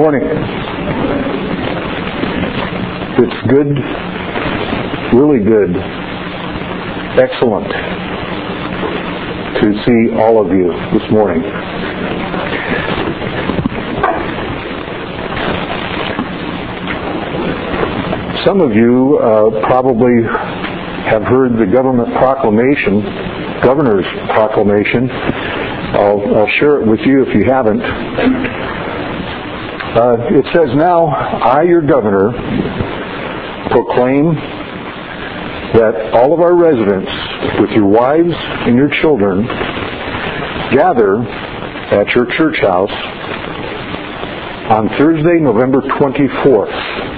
morning. It's good, really good, excellent to see all of you this morning. Some of you probably have heard the governor's proclamation. I'll share it with you if you haven't. It says, "Now, I, your governor, proclaim that all of our residents, with your wives and your children, gather at your church house on Thursday, November 24th,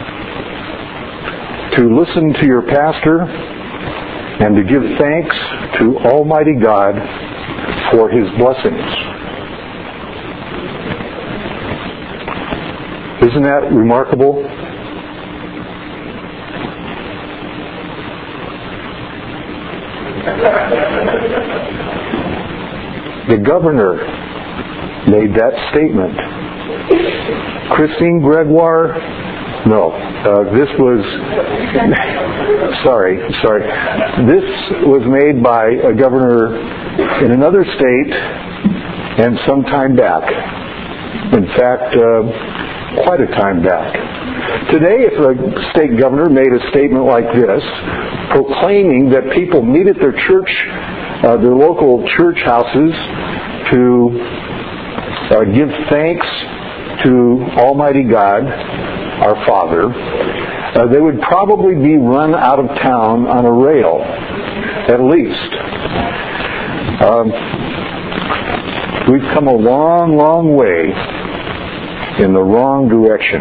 to listen to your pastor and to give thanks to Almighty God for His blessings." Isn't that remarkable? The governor made that statement. Christine Gregoire, this was, sorry. This was made by a governor in another state and some time back. In fact, quite a time back. Today, if a state governor made a statement like this, proclaiming that people meet at their church, their local church houses, to give thanks to Almighty God, our Father, they would probably be run out of town on a rail, at least. We've come a long, long way in the wrong direction.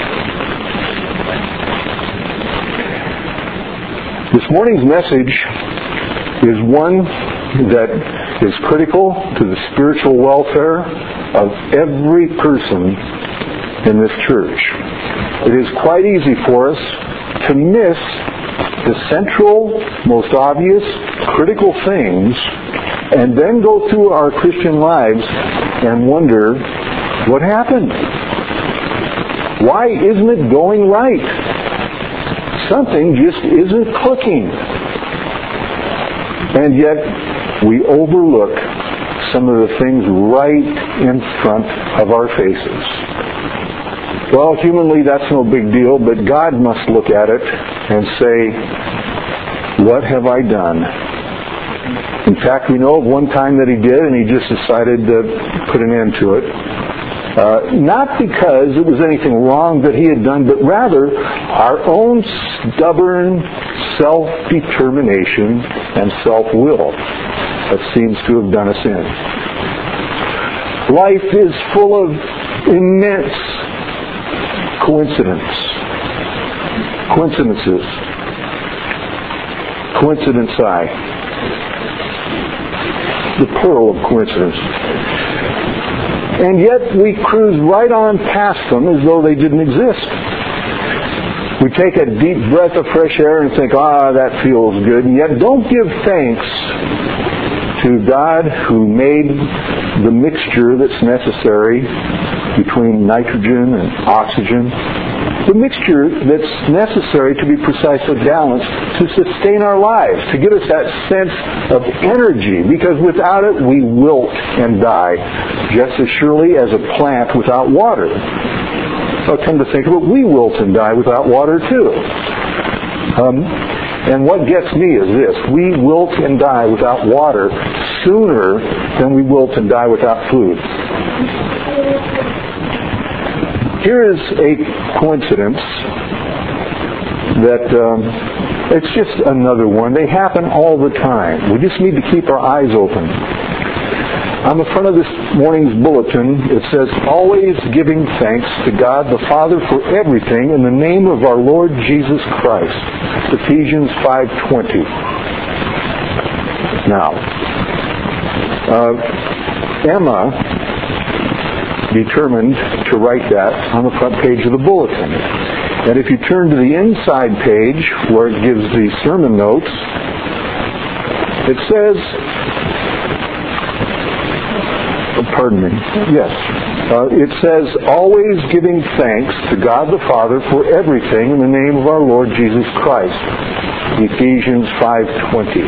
This morning's message is one that is critical to the spiritual welfare of every person in this church. It is quite easy for us to miss the central, most obvious, critical things and then go through our Christian lives and wonder, what happened? Why isn't it going right? Something just isn't clicking. And yet, we overlook some of the things right in front of our faces. Well, humanly, that's no big deal, but God must look at it and say, what have I done? In fact, we know of one time that He did, and He just decided to put an end to it. Not because it was anything wrong that He had done, but rather our own stubborn self-determination and self-will that seems to have done us in. Life is full of immense coincidences. Coincidences. The plural of coincidence. And yet we cruise right on past them as though they didn't exist. We take a deep breath of fresh air and think, that feels good. And yet don't give thanks to God who made the mixture that's necessary between nitrogen and oxygen. The mixture that's necessary, to be precisely balanced, to sustain our lives, to give us that sense of energy, because without it we wilt and die, just as surely as a plant without water. So come to think of it, we wilt and die without water too. And what gets me is this: we wilt and die without water sooner than we wilt and die without food. Here is a coincidence that it's just another one. They happen all the time. We just need to keep our eyes open. On the front of this morning's bulletin, it says, "Always giving thanks to God the Father for everything in the name of our Lord Jesus Christ." Ephesians 5:20. Now, Emma determined to write that on the front page of the bulletin. And if you turn to the inside page where it gives the sermon notes, it says, It says, always giving thanks to God the Father for everything in the name of our Lord Jesus Christ. Ephesians 5:20.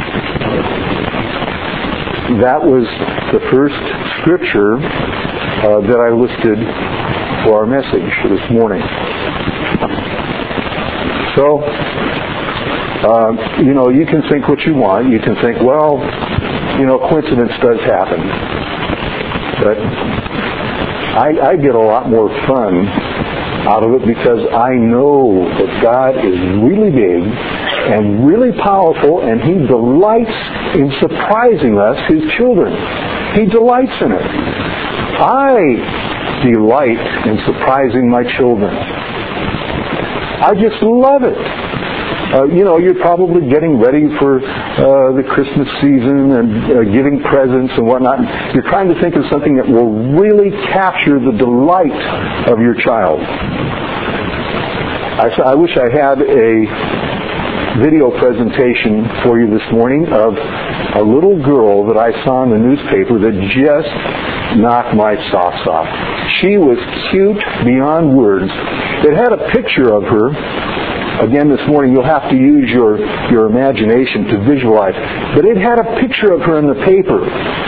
That was the first scripture that I listed for our message this morning. So, you can think what you want. You can think, well, coincidence does happen. But I get a lot more fun out of it because I know that God is really big and really powerful, and He delights in surprising us, His children. He delights in it. I delight in surprising my children. I just love it. You're probably getting ready for the Christmas season and giving presents and whatnot. You're trying to think of something that will really capture the delight of your child. I wish I had a video presentation for you this morning of a little girl that I saw in the newspaper that just knocked my socks off. She was cute beyond words. It had a picture of her. Again, this morning you'll have to use your imagination to visualize. But it had a picture of her in the paper.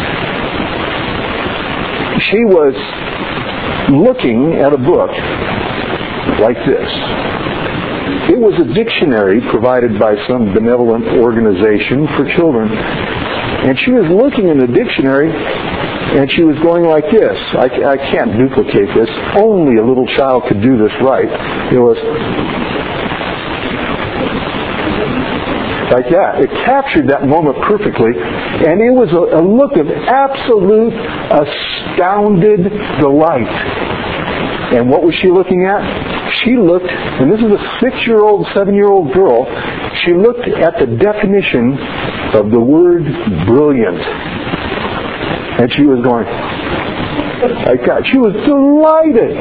She was looking at a book like this. It was a dictionary provided by some benevolent organization for children. And she was looking in the dictionary and she was going like this. I can't duplicate this. Only a little child could do this right. It was like that. It captured that moment perfectly, and it was a look of absolute, astounded delight. And what was she looking at? She looked, and this is a 6-year-old, 7-year-old girl, she looked at the definition of the word brilliant. And she was going like that. She was delighted.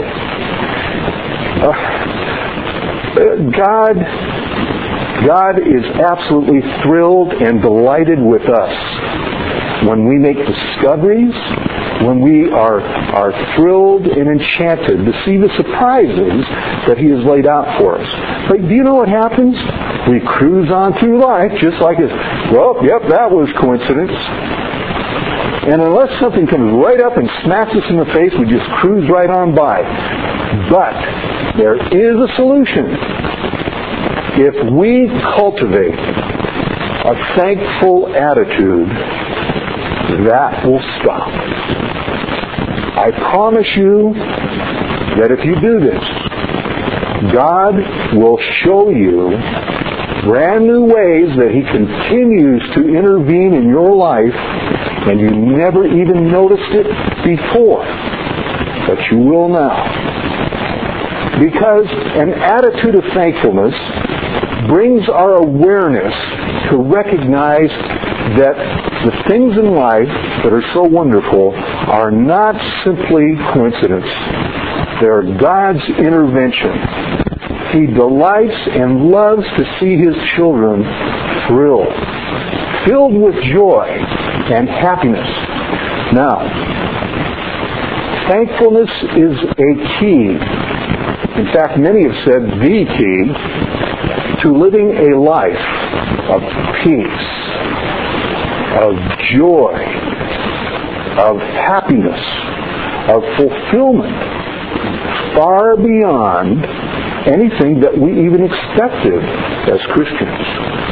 God is absolutely thrilled and delighted with us when we make discoveries, when we are thrilled and enchanted to see the surprises that He has laid out for us. But do you know what happens? We cruise on through life just like this. Well, yep, that was coincidence. And unless something comes right up and smacks us in the face, we just cruise right on by. But there is a solution. If we cultivate a thankful attitude, that will stop. I promise you that if you do this, God will show you brand new ways that He continues to intervene in your life, and you never even noticed it before, but you will now. Because an attitude of thankfulness brings our awareness to recognize that the things in life that are so wonderful are not simply coincidence. They are God's intervention. He delights and loves to see His children thrilled, filled with joy and happiness. Now, thankfulness is a key. In fact, many have said the key to living a life of peace, of joy, of happiness, of fulfillment, far beyond anything that we even expected as Christians.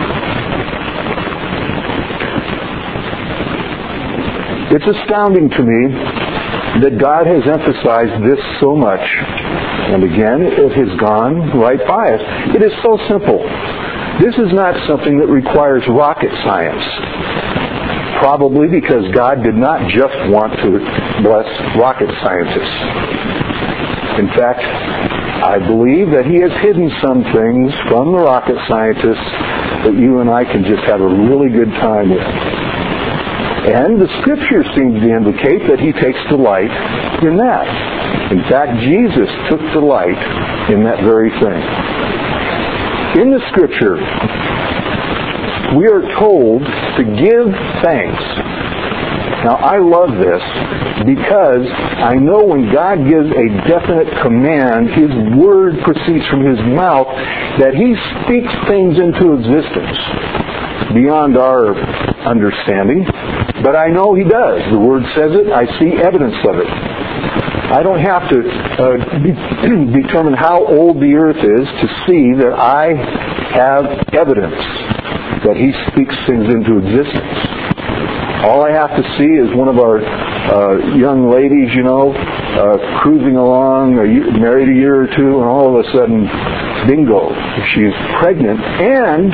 It's astounding to me that God has emphasized this so much. And again, it has gone right by us. It is so simple. This is not something that requires rocket science. Probably because God did not just want to bless rocket scientists. In fact, I believe that He has hidden some things from the rocket scientists that you and I can just have a really good time with. And the Scriptures seem to indicate that He takes delight in that. In fact, Jesus took delight in that very thing. In the Scripture, we are told to give thanks Now, I love this because I know when God gives a definite command, His Word proceeds from His mouth, that He speaks things into existence beyond our understanding. But I know He does. The Word says it. I see evidence of it. I don't have to determine how old the earth is to see that I have evidence that He speaks things into existence. All I have to see is one of our young ladies, cruising along, married a year or two, and all of a sudden, bingo, she's pregnant. And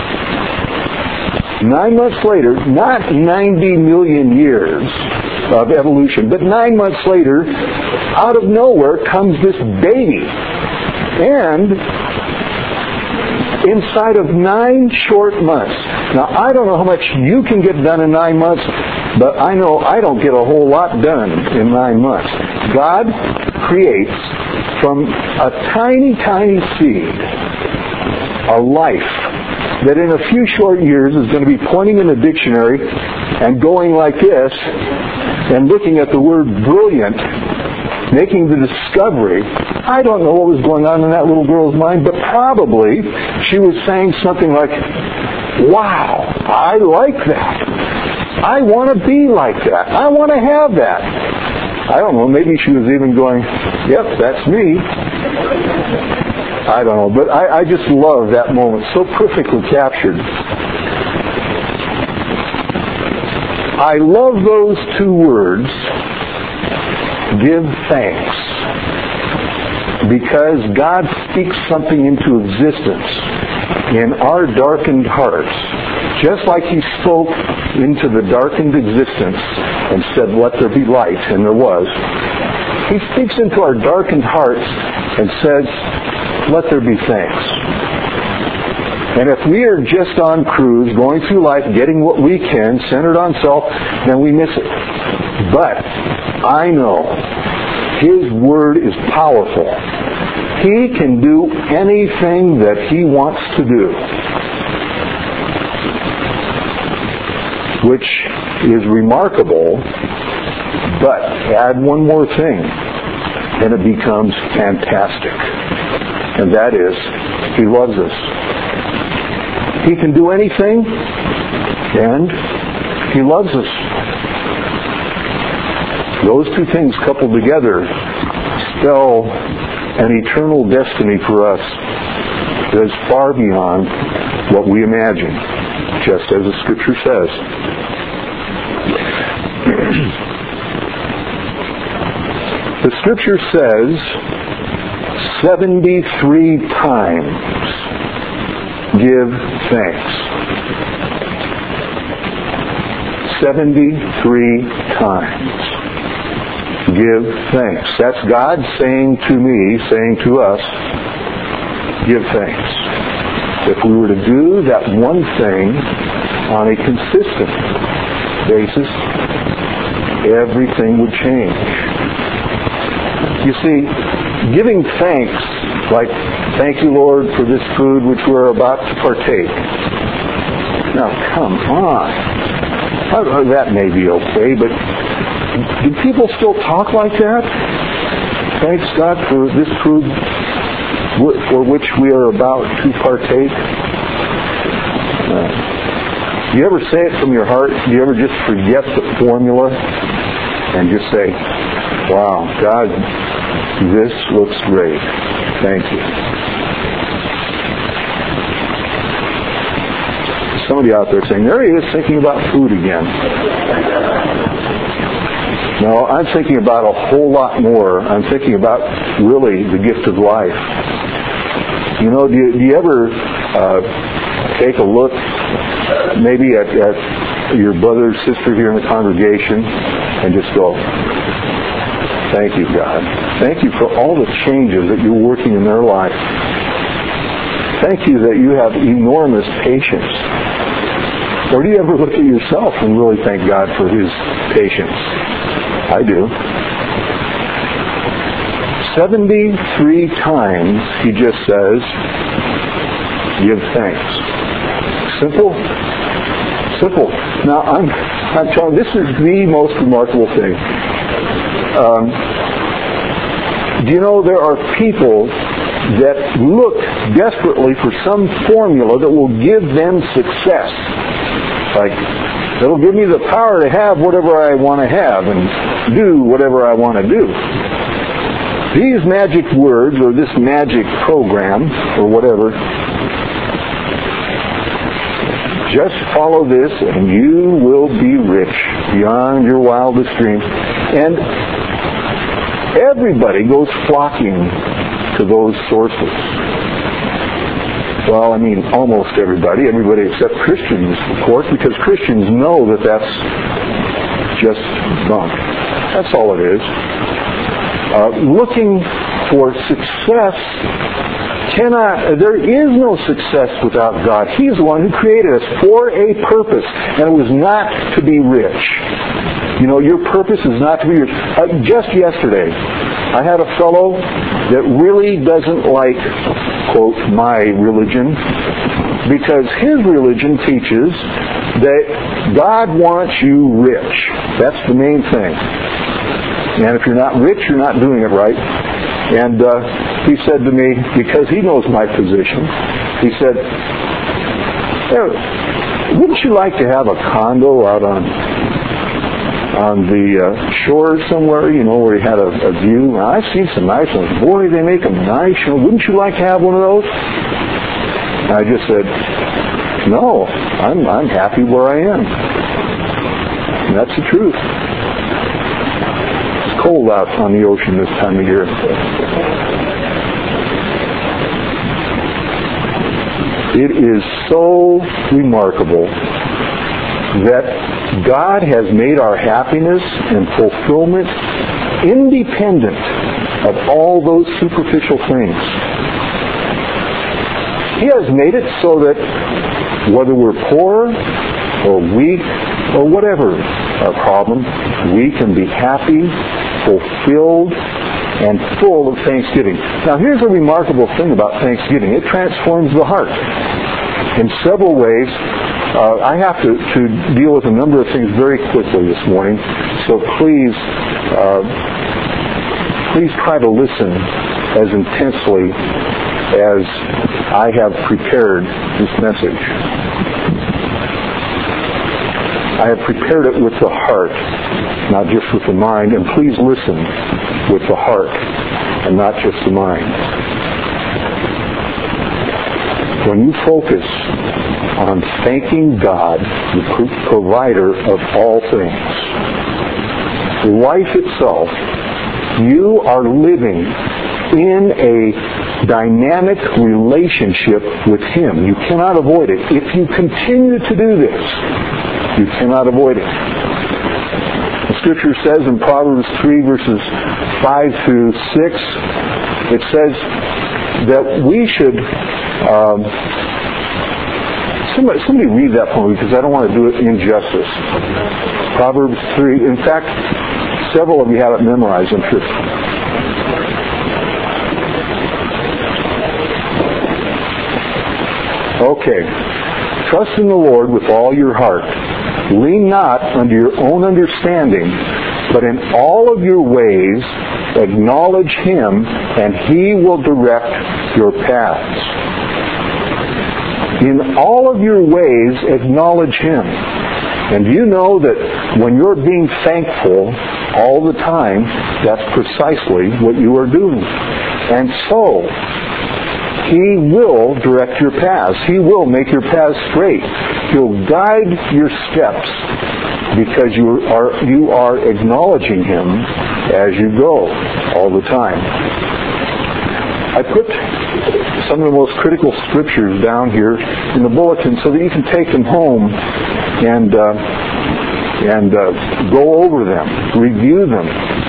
9 months later, not 90 million years of evolution, but 9 months later, out of nowhere comes this baby. And inside of 9 short months. Now, I don't know how much you can get done in 9 months, but I know I don't get a whole lot done in 9 months. God creates from a tiny, tiny seed a life that in a few short years is going to be pointing in the dictionary and going like this and looking at the word brilliant, making the discovery. I don't know what was going on in that little girl's mind, but probably she was saying something like, wow, I like that. I want to be like that. I want to have that. I don't know, maybe she was even going, yep, that's me. I don't know, but I just love that moment, so perfectly captured. I love those 2 words, give thanks, because God speaks something into existence in our darkened hearts, just like He spoke into the darkened existence and said, let there be light, and there was. He speaks into our darkened hearts and says, let there be thanks. And if we are just on cruise, going through life, getting what we can, centered on self, then we miss it. But I know His Word is powerful. He can do anything that He wants to do, which is remarkable. But add one more thing, and it becomes fantastic. And that is, He loves us. He can do anything, and He loves us. Those 2 things coupled together spell an eternal destiny for us that is far beyond what we imagine, just as the Scripture says. The Scripture says 73 times give thanks. 73 times give thanks. That's God saying to me, saying to us, give thanks. If we were to do that one thing on a consistent basis, everything would change. You see, giving thanks, like, thank you, Lord, for this food which we're about to partake. Now, come on. That may be okay, but do people still talk like that? Thanks, God, for this food for which we are about to partake. Do you ever say it from your heart? Do you ever just forget the formula and just say, wow, God, this looks great. Thank you. Somebody out there saying, there he is thinking about food again. No, I'm thinking about a whole lot more. I'm thinking about really the gift of life. You know, do you ever take a look maybe at your brother or sister here in the congregation and just go, thank you, God. Thank you for all the changes that you're working in their life. Thank you that you have enormous patience. Or do you ever look at yourself and really thank God for His patience? I do. 73 times He just says, give thanks. Simple? simple. Now, I'm telling you, this is the most remarkable thing. Do you know there are people that look desperately for some formula that will give them success? Like, that'll give me the power to have whatever I want to have and do whatever I want to do. These magic words, or this magic program, or whatever, just follow this and you will be rich beyond your wildest dreams. And everybody goes flocking to those sources. Well, I mean, almost everybody except Christians, of course, because Christians know that that's just bunk. That's all it is. Looking for success there is no success without God. He's the one who created us for a purpose, and it was not to be rich. You know, your purpose is not to be rich. Just yesterday, I had a fellow that really doesn't like, quote, my religion, because his religion teaches that God wants you rich. That's the main thing. And if you're not rich, you're not doing it right. And he said to me, because he knows my position, he said, wouldn't you like to have a condo out on the shore somewhere, you know, where you had a view? Now, I've seen some nice ones. Boy, they make them nice. You know, wouldn't you like to have one of those? And I just said, no, I'm happy where I am. And that's the truth. It's cold out on the ocean this time of year. It is so remarkable that God has made our happiness and fulfillment independent of all those superficial things. He has made it so that whether we're poor or weak or whatever our problem, we can be happy, fulfilled, and full of thanksgiving. Now, here's a remarkable thing about thanksgiving. It transforms the heart in several ways. I have to deal with a number of things very quickly this morning, so please try to listen as intensely as I have prepared this message. I have prepared it with the heart, not just with the mind, and please listen with the heart and not just the mind. When you focus on thanking God, the provider of all things, life itself, you are living in a dynamic relationship with Him. You cannot avoid it. If you continue to do this, you cannot avoid it. The Scripture says in Proverbs 3 verses 5 through 6, it says that we should... Somebody read that for me, because I don't want to do it injustice. Proverbs 3. In fact, several of you have it memorized, I'm sure. Okay. Trust in the Lord with all your heart. Lean not unto your own understanding, but in all of your ways acknowledge Him, and He will direct your paths. In all of your ways, acknowledge Him. And you know that when you're being thankful all the time, that's precisely what you are doing. And so, He will direct your paths. He will make your paths straight. He'll guide your steps because you are acknowledging Him as you go all the time. I put some of the most critical scriptures down here in the bulletin so that you can take them home and go over them, review them.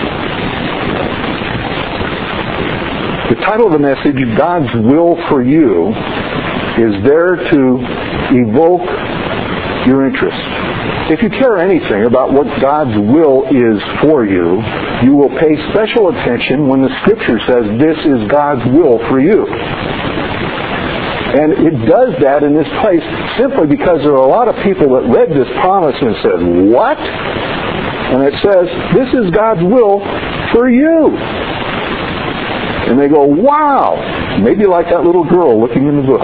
The title of the message, God's Will for You, is there to evoke your interest. If you care anything about what God's will is for you, you will pay special attention when the Scripture says this is God's will for you. And it does that in this place simply because there are a lot of people that read this promise and said, what? And it says, this is God's will for you. And they go, wow! Maybe like that little girl looking in the book.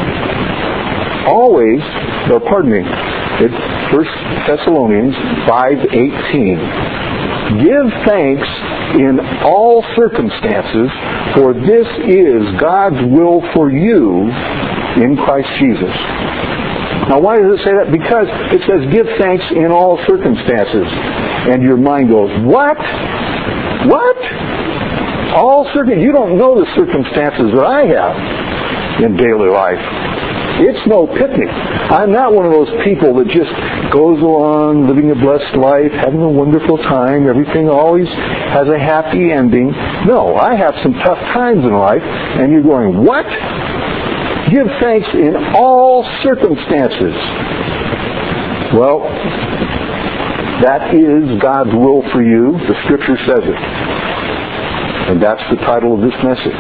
It's 1 Thessalonians 5:18. Give thanks in all circumstances, for this is God's will for you in Christ Jesus. Now why does it say that? Because it says give thanks in all circumstances. And your mind goes, what? What? All circumstances? You don't know the circumstances that I have in daily life. It's no picnic. I'm not one of those people that just goes along living a blessed life, having a wonderful time. Everything always has a happy ending. No, I have some tough times in life. And you're going, what? Give thanks in all circumstances. Well, that is God's will for you. The Scripture says it. And that's the title of this message.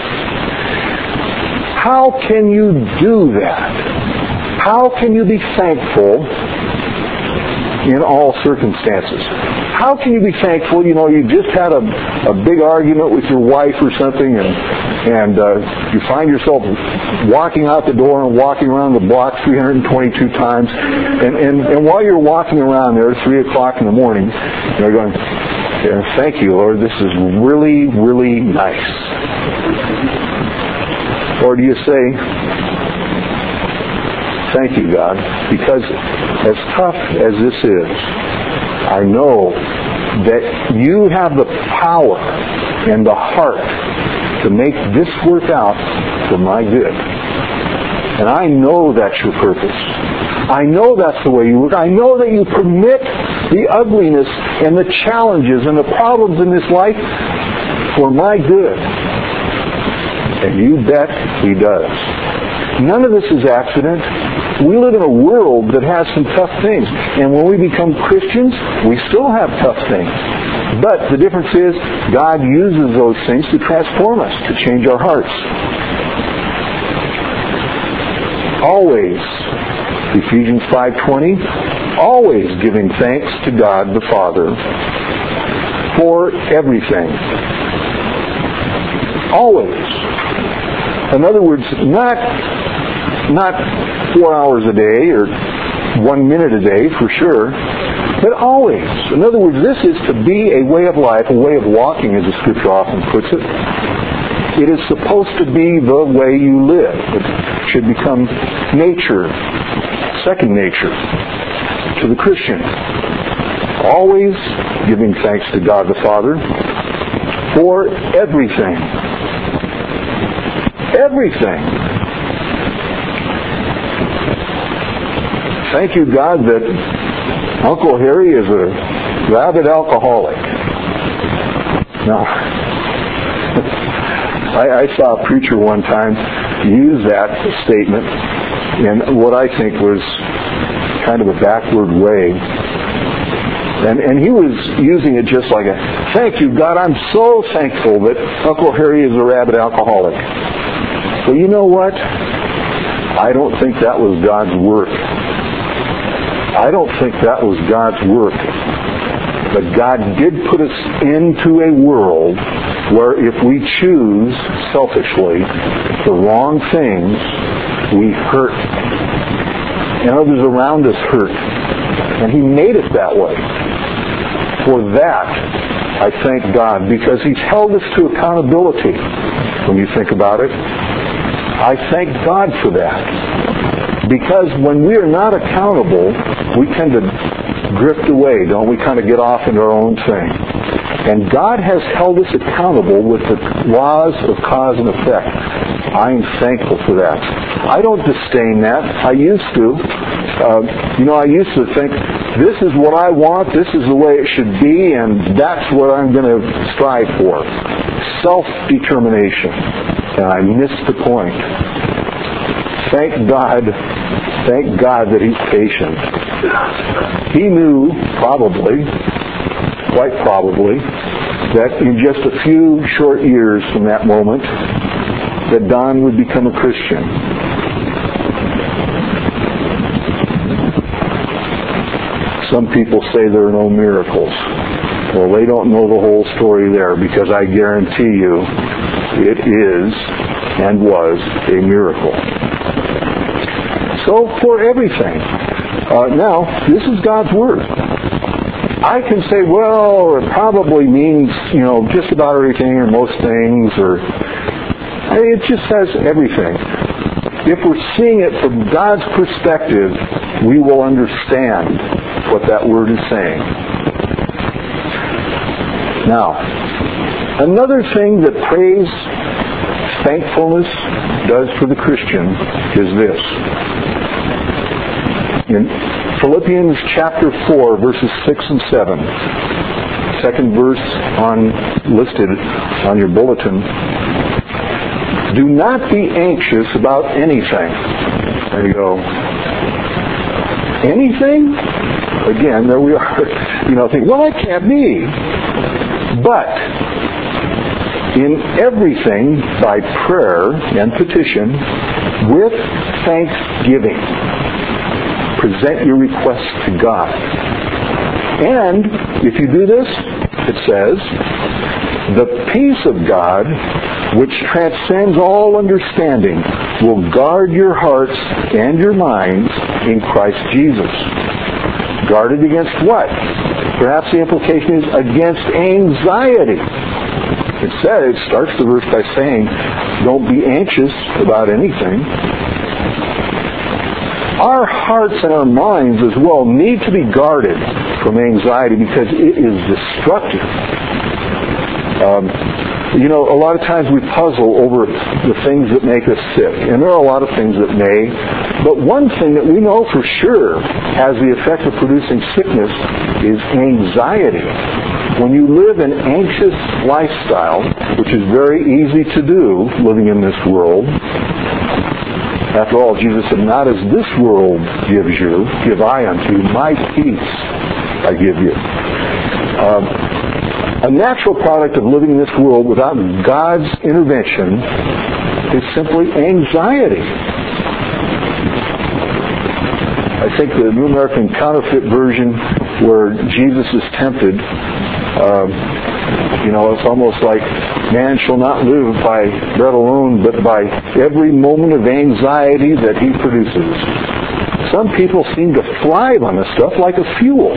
How can you do that? How can you be thankful in all circumstances? How can you be thankful? You know, you just had a big argument with your wife or something, and you find yourself walking out the door and walking around the block 322 times, and while you're walking around there at 3 o'clock in the morning, you're going, thank you, Lord, this is really, really nice. Or do you say, thank you, God, because as tough as this is, I know that you have the power and the heart to make this work out for my good. And I know that's your purpose. I know that's the way you work. I know that you permit the ugliness and the challenges and the problems in this life for my good. And you bet He does. None of this is accident. We live in a world that has some tough things. And when we become Christians, we still have tough things. But the difference is, God uses those things to transform us, to change our hearts. Always, Ephesians 5:20, always giving thanks to God the Father for everything. Always. In other words, not 4 hours a day or 1 minute a day for sure, but always. In other words, this is to be a way of life, a way of walking, as the Scripture often puts it. It is supposed to be the way you live. It should become nature, second nature to the Christian. Always giving thanks to God the Father for everything. Everything. Thank you, God, that Uncle Harry is a rabid alcoholic. Now, I saw a preacher one time use that statement in what I think was kind of a backward way. And he was using it just like a, thank you, God, I'm so thankful that Uncle Harry is a rabid alcoholic. Well, you know what? I don't think that was God's work. I don't think that was God's work. But God did put us into a world where if we choose selfishly the wrong things, we hurt. And others around us hurt. And He made it that way. For that, I thank God, because He's held us to accountability when you think about it. I thank God for that. Because when we are not accountable, we tend to drift away, don't we? Kind of get off into our own thing. And God has held us accountable with the laws of cause and effect. I am thankful for that. I don't disdain that. I used to. I used to think, this is what I want, this is the way it should be, and that's what I'm going to strive for. Self-determination. And I missed the point. Thank God that He's patient. He knew, quite probably, that in just a few short years from that moment, that Don would become a Christian. Some people say there are no miracles. Well, they don't know the whole story there, because I guarantee you it is and was a miracle. So for everything. Now, this is God's Word. I can say, well, it probably means, just about everything or most things, or it just says everything. If we're seeing it from God's perspective, we will understand what that Word is saying. Now, another thing that praise, thankfulness does for the Christian is this. In Philippians chapter 4, verses 6 and 7, second verse listed on your bulletin, do not be anxious about anything. There you go. Anything? Again, there we are. Think, well, that can't be. But in everything, by prayer and petition, with thanksgiving, present your requests to God. And if you do this, it says, the peace of God, which transcends all understanding, will guard your hearts and your minds in Christ Jesus. Guarded against what? Perhaps the implication is against anxiety. It starts the verse by saying, don't be anxious about anything. Our hearts and our minds as well need to be guarded from anxiety, because it is destructive. A lot of times we puzzle over the things that make us sick, and there are a lot of things that may, but one thing that we know for sure has the effect of producing sickness is anxiety. When you live an anxious lifestyle, which is very easy to do living in this world, after all, Jesus said, not as this world gives you, give I unto you, my peace I give you. A natural product of living in this world without God's intervention is simply anxiety. I think the New American Counterfeit version, where Jesus is tempted, it's almost like man shall not live by bread alone, but by every moment of anxiety that he produces. Some people seem to thrive on this stuff like a fuel.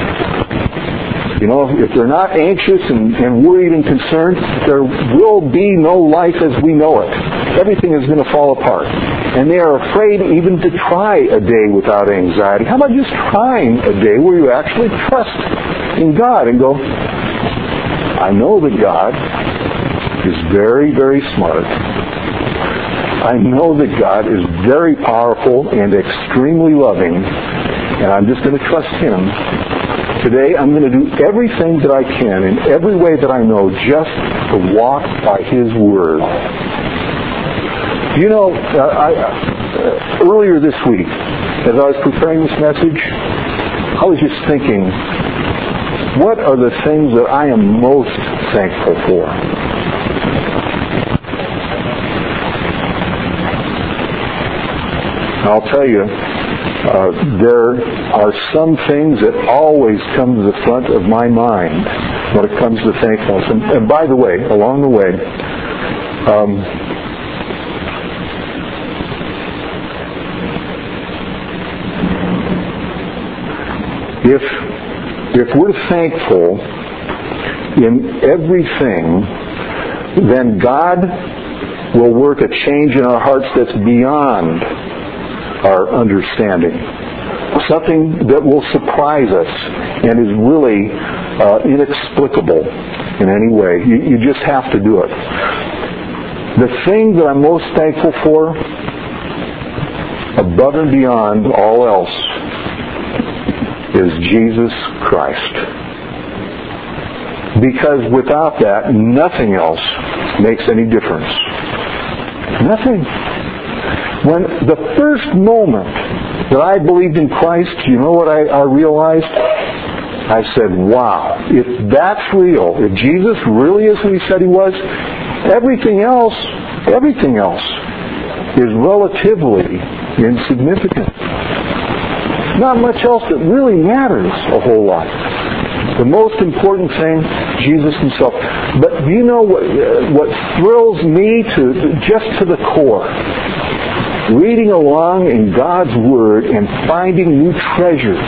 If they're not anxious and worried and concerned, there will be no life as we know it. Everything is going to fall apart. And they are afraid even to try a day without anxiety. How about just trying a day where you actually trust in God and go, I know that God is very, very smart. I know that God is very powerful and extremely loving, and I'm just going to trust Him. Today I'm going to do everything that I can in every way that I know just to walk by His Word. Earlier this week, as I was preparing this message, I was just thinking, what are the things that I am most thankful for? I'll tell you, there are some things that always come to the front of my mind when it comes to thankfulness. And by the way, along the way, if we're thankful in everything, then God will work a change in our hearts that's beyond our understanding. Something that will surprise us and is really inexplicable in any way. You just have to do it. The thing that I'm most thankful for, above and beyond all else, is Jesus Christ. Because without that, nothing else makes any difference. Nothing. When the first moment that I believed in Christ, you know what I realized? I said, wow, if that's real, if Jesus really is who He said He was, everything else Everything else is relatively insignificant. Not much else that really matters a whole lot. The most important thing, Jesus himself. But do you know what thrills me just to the core? Reading along in God's Word and finding new treasures,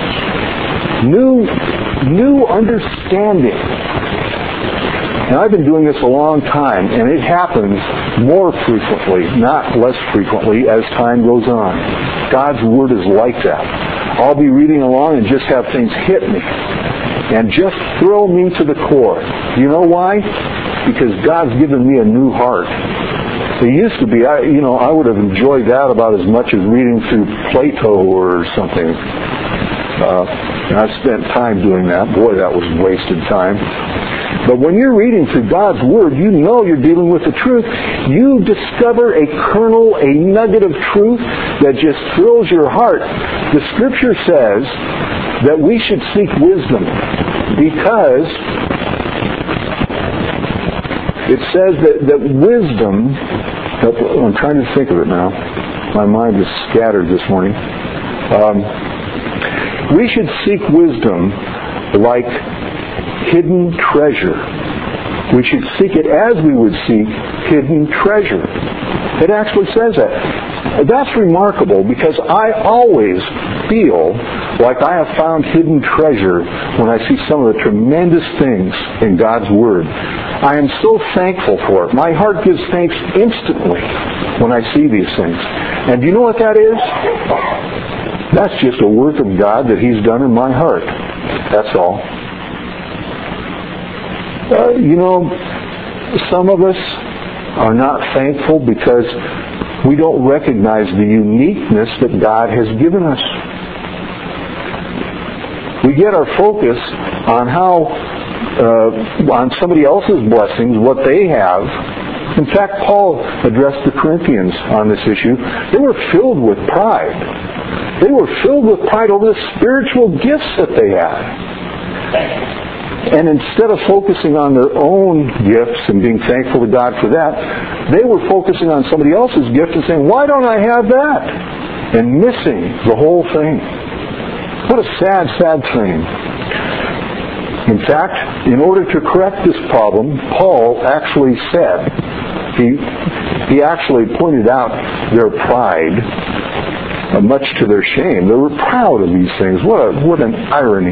new understanding. And I've been doing this a long time, and it happens more frequently, not less frequently, as time goes on. God's Word is like that. I'll be reading along and just have things hit me and just thrill me to the core. You know why? Because God's given me a new heart. It used to be, I would have enjoyed that about as much as reading through Plato or something. And I've spent time doing that. Boy, that was wasted time. But when you're reading through God's Word, you know you're dealing with the truth. You discover a kernel, a nugget of truth that just thrills your heart. The Scripture says that we should seek wisdom because it says that wisdom, I'm trying to think of it now. My mind is scattered this morning. We should seek wisdom like hidden treasure. We should seek it as we would seek hidden treasure. It actually says that. That's remarkable because I always feel like I have found hidden treasure when I see some of the tremendous things in God's Word. I am so thankful for it. My heart gives thanks instantly when I see these things. And do you know what that is? That's just a work of God that He's done in my heart. That's all. Some of us are not thankful because we don't recognize the uniqueness that God has given us. We get our focus on on somebody else's blessings, what they have. In fact, Paul addressed the Corinthians on this issue. They were filled with pride. They were filled with pride over the spiritual gifts that they had. And instead of focusing on their own gifts and being thankful to God for that, they were focusing on somebody else's gift and saying, why don't I have that? And missing the whole thing. What a sad, sad thing. In fact, in order to correct this problem, Paul actually said, he actually pointed out their pride, much to their shame. They were proud of these things. What an irony.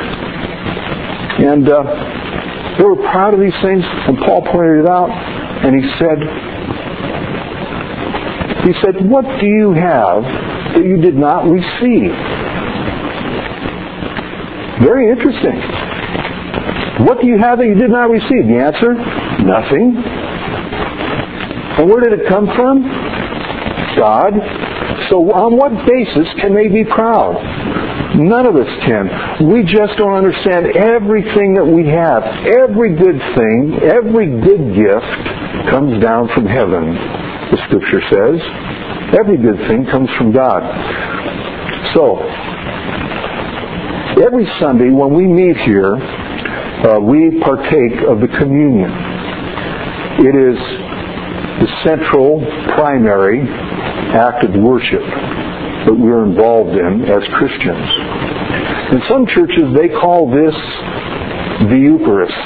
And they were proud of these things, and Paul pointed it out, and he said, what do you have that you did not receive? Very interesting. What do you have that you did not receive? The answer, nothing. And where did it come from? God. So on what basis can they be proud? None of us can. We just don't understand everything that we have. Every good thing, every good gift comes down from heaven, the Scripture says. Every good thing comes from God. So, every Sunday when we meet here, we partake of the communion. It is the central, primary act of worship that we're involved in as Christians. In some churches, they call this the Eucharist.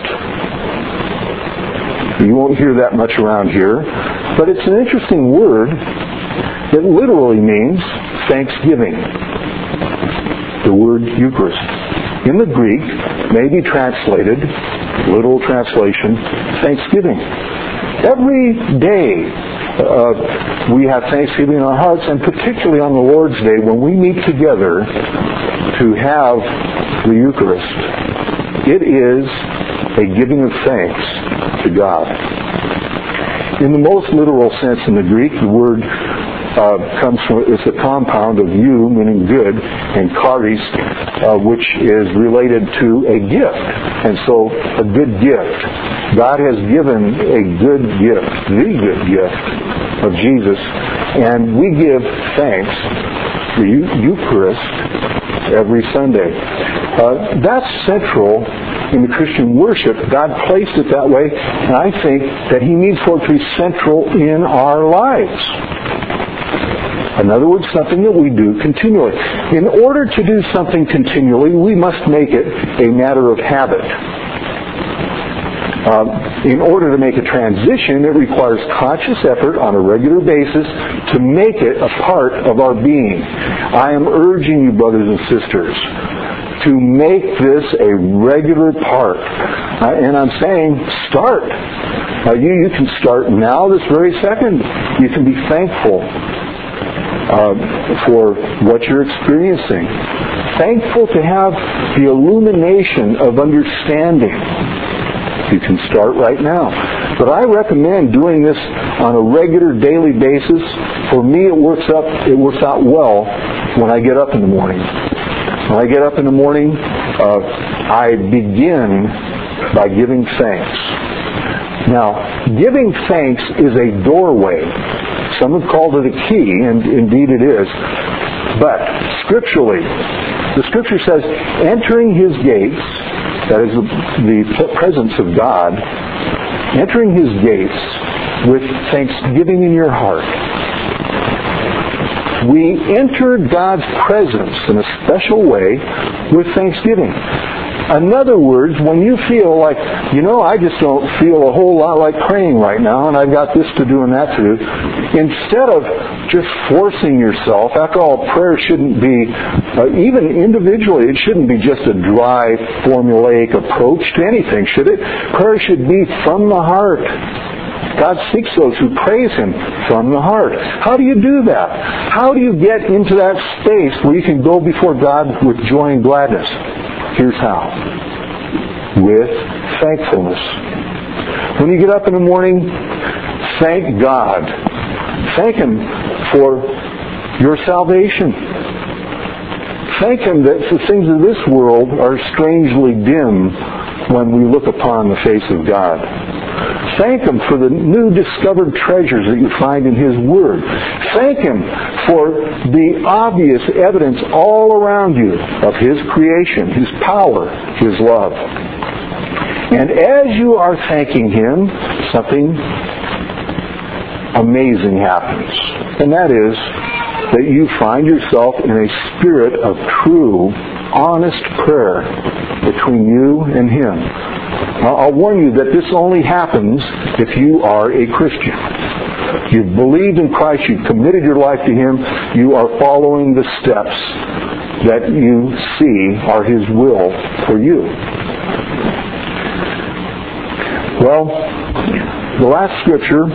You won't hear that much around here, but it's an interesting word that literally means thanksgiving. The word Eucharist. In the Greek, may be translated, literal translation, thanksgiving. Every day, we have thanksgiving in our hearts, and particularly on the Lord's Day when we meet together to have the Eucharist. It is a giving of thanks to God. In the most literal sense in the Greek, the word comes from, it's a compound of "eu," meaning good, and "charis," which is related to a gift. And so, a good gift. God has given a good gift, the good gift of Jesus, and we give thanks, the Eucharist, every Sunday. That's central in the Christian worship. God placed it that way, and I think that He needs for it to be central in our lives. In other words, something that we do continually. In order to do something continually, we must make it a matter of habit. In order to make a transition, it requires conscious effort on a regular basis to make it a part of our being. I am urging you, brothers and sisters, to make this a regular part. And I'm saying, start. You can start now, this very second. You can be thankful for what you're experiencing. Thankful to have the illumination of understanding. You can start right now. But I recommend doing this on a regular daily basis. For me, it works out well when I get up in the morning. When I get up in the morning, I begin by giving thanks. Now, giving thanks is a doorway. Some have called it a key, and indeed it is. But scripturally, the Scripture says, entering His gates, that is the presence of God, entering His gates with thanksgiving in your heart. We enter God's presence in a special way with thanksgiving. In other words, when you feel like, I just don't feel a whole lot like praying right now, and I've got this to do and that to do, instead of just forcing yourself, after all, prayer shouldn't be, even individually, it shouldn't be just a dry, formulaic approach to anything, should it? Prayer should be from the heart. God seeks those who praise Him from the heart. How do you do that? How do you get into that space where you can go before God with joy and gladness? Here's how. With thankfulness. When you get up in the morning, thank God. Thank Him for your salvation. Thank Him that the things of this world are strangely dim when we look upon the face of God. Thank Him for the new discovered treasures that you find in His Word. Thank Him for the obvious evidence all around you of His creation, His power, His love. And as you are thanking Him, something amazing happens. And that is that you find yourself in a spirit of true, honest prayer between you and Him. I'll warn you that this only happens if you are a Christian. You've believed in Christ, you've committed your life to Him, you are following the steps that you see are His will for you. Well, the last scripture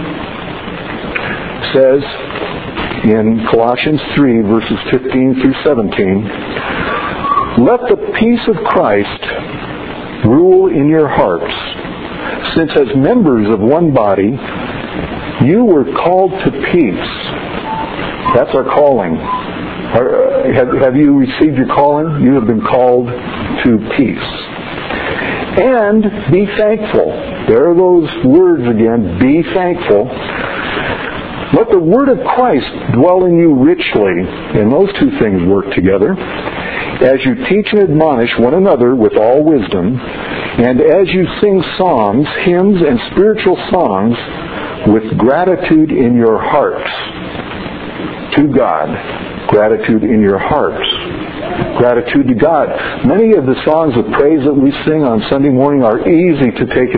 says in Colossians 3, verses 15 through 17, "Let the peace of Christ rule in your hearts, since as members of one body, you were called to peace." That's our calling. Have you received your calling? You have been called to peace. And be thankful. There are those words again, be thankful. Let the word of Christ dwell in you richly, and those two things work together, as you teach and admonish one another with all wisdom, and as you sing psalms, hymns, and spiritual songs with gratitude in your hearts to God. Gratitude in your hearts. Gratitude to God. Many of the songs of praise that we sing on Sunday morning are easy to take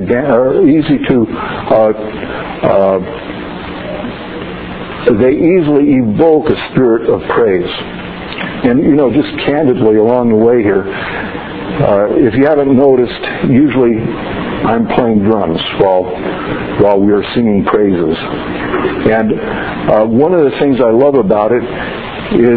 they easily evoke a spirit of praise. And, just candidly along the way here, if you haven't noticed, usually I'm playing drums while we are singing praises. And one of the things I love about it is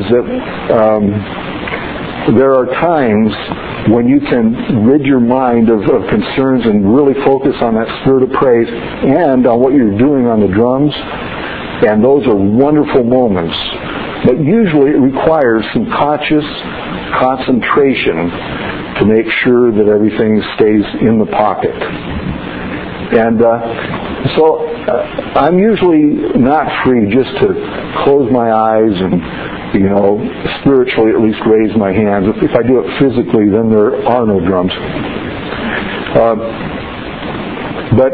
that there are times when you can rid your mind of concerns and really focus on that spirit of praise and on what you're doing on the drums. And those are wonderful moments. But usually it requires some conscious concentration to make sure that everything stays in the pocket. And so I'm usually not free just to close my eyes and, spiritually at least raise my hands. If I do it physically, then there are no drums. But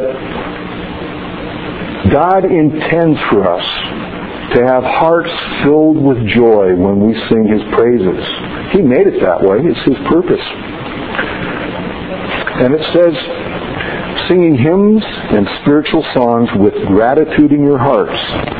God intends for us to have hearts filled with joy when we sing His praises. He made it that way. It's His purpose. And it says, singing hymns and spiritual songs with gratitude in your hearts.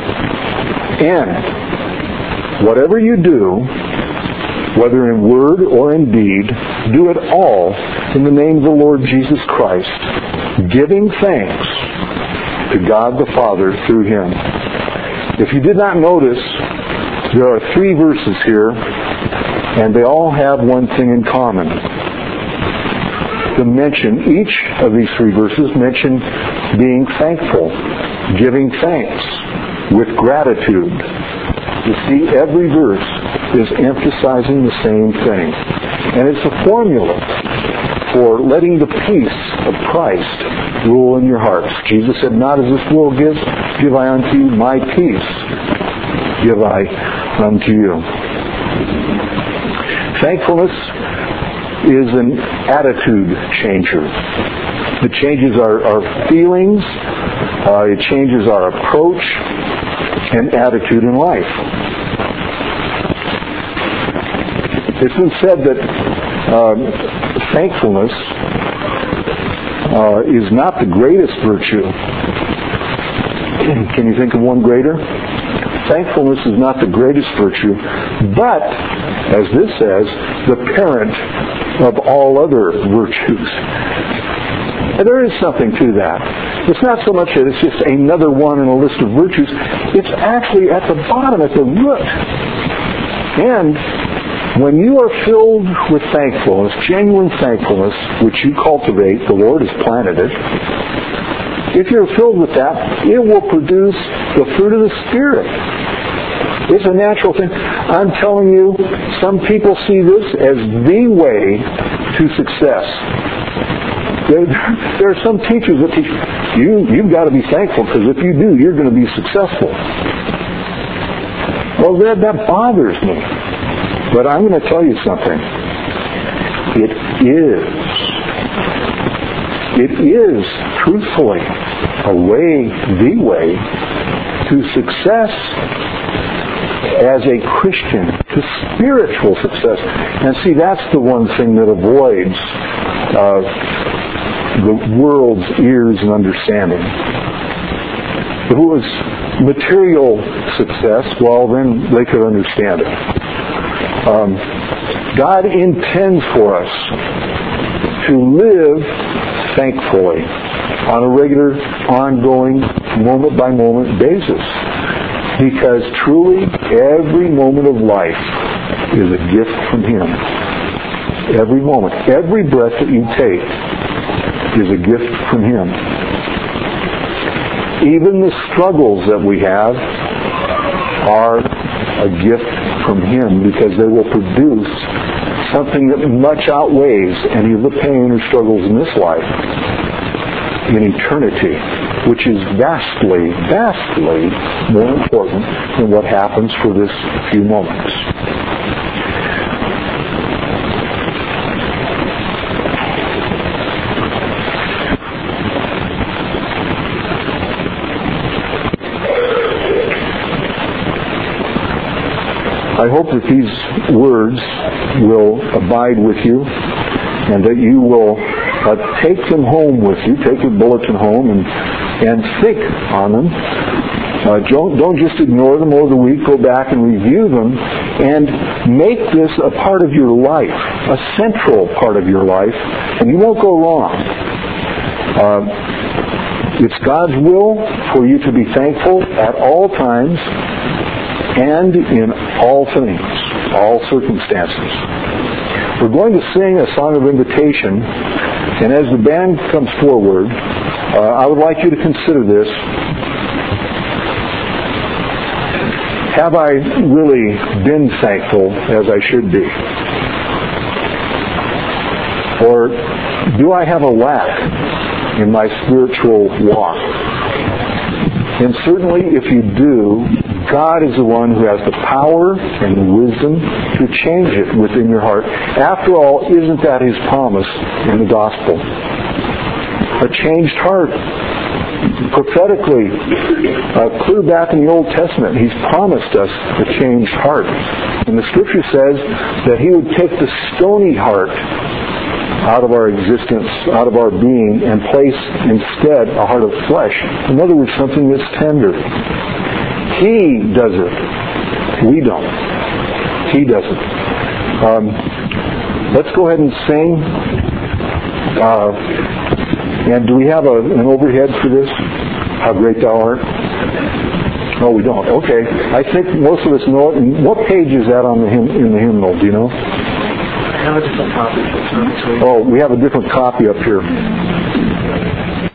And whatever you do, whether in word or in deed, do it all in the name of the Lord Jesus Christ, giving thanks to God the Father through Him. If you did not notice, there are 3 verses here, and they all have one thing in common. Each of these 3 verses mention being thankful, giving thanks, with gratitude. You see, every verse is emphasizing the same thing. And it's a formula for letting the peace of Christ rule in your hearts. Jesus said, not as this world gives, give I unto you my peace. Give I unto you. Thankfulness is an attitude changer. It changes our feelings. It changes our approach and attitude in life. It's been said that thankfulness is not the greatest virtue. Can you think of one greater? Thankfulness is not the greatest virtue, but, as this says, the parent of all other virtues. And there is something to that. It's not so much that it's just another one in a list of virtues. It's actually at the bottom, at the root. And when you are filled with thankfulness, genuine thankfulness, which you cultivate, the Lord has planted it, if you're filled with that, it will produce the fruit of the Spirit. It's a natural thing. I'm telling you, some people see this as the way to success. There are some teachers that teach, you've got to be thankful, because if you do, you're going to be successful. Well, that bothers me. But I'm going to tell you something. It is, truthfully, the way to success as a Christian, to spiritual success. And see, that's the one thing that avoids the world's ears and understanding. If it was material success, well, then they could understand it. God intends for us to live thankfully on a regular, ongoing, moment-by-moment basis. Because truly, every moment of life is a gift from Him. Every moment, every breath that you take is a gift from Him. Even the struggles that we have are a gift from Him, because they will produce something that much outweighs any of the pain or struggles in this life in eternity, which is vastly, vastly more important than what happens for this few moments. I hope that these words will abide with you, and that you will take them home with you. Take your bulletin home and think on them. Don't just ignore them over the week. Go back and review them, and make this a part of your life, a central part of your life, and you won't go wrong. It's God's will for you to be thankful at all times and in all things, all circumstances. We're going to sing a song of invitation, and as the band comes forward, I would like you to consider this. have I really been thankful as I should be? Or do I have a lack in my spiritual walk? And certainly if you do, God is the one who has the power and the wisdom to change it within your heart. After all, isn't that His promise in the gospel? A changed heart. Prophetically, clear back in the Old Testament, He's promised us a changed heart. And the Scripture says that He would take the stony heart out of our existence, out of our being, and place instead a heart of flesh. In other words, something that's tender. He does it. We don't. He does it. Let's go ahead and sing. And do we have an overhead for this? How great thou art? No, we don't. Okay. I think most of us know it. And what page is that on in the hymnal? Do you know? I have a different copy. Oh, we have a different copy up here.